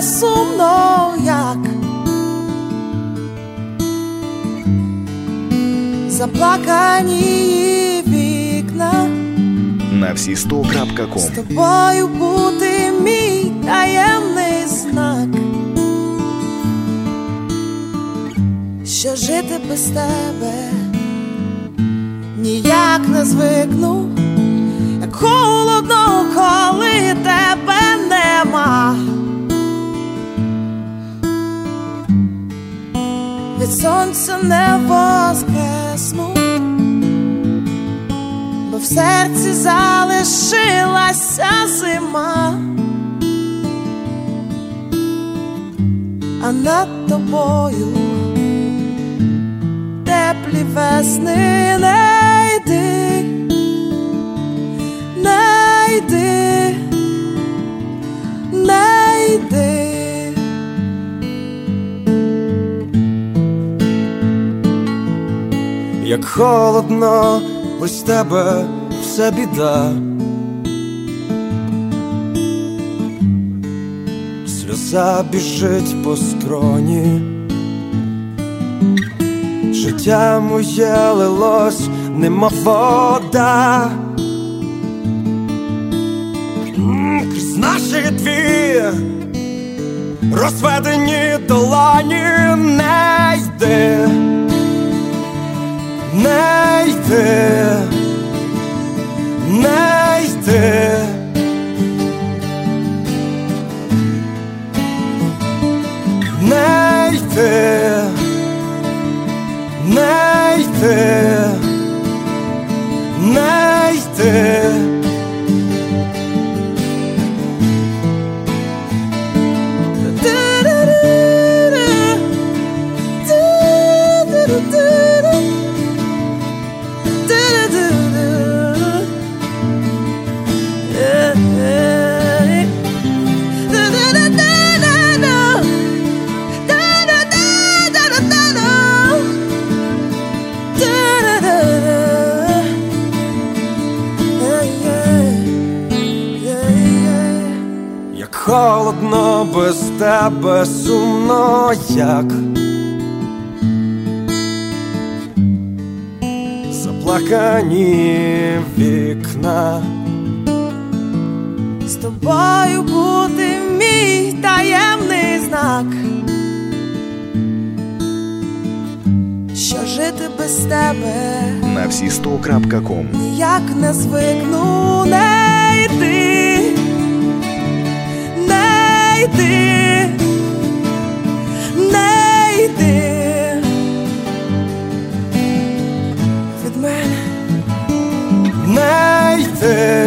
сумно, як заплакані вікна. На всі100.com. З тобою бути мій таємний знак, що жити без тебе ніяк не звикну, як холодно, коли тебе нема. Від сонця не воскресну, бо в серці залишилася зима, а над тобою теплі весни. Не йди, не йди, не йди. Як холодно, без тебе все біда. Сльоза біжить по скроні, життя моє лилось, нема вода. Крізь наші дві розведені долоні. Не йди, не йди, не йди. Не йди, не йди, не йди. Холодно, без тебе сумно, як заплакані вікна. З тобою бути мій таємний знак, що жити без тебе На всі100.com. ніяк не звикну. Не йди, не йди, не йди від мене. Не йди.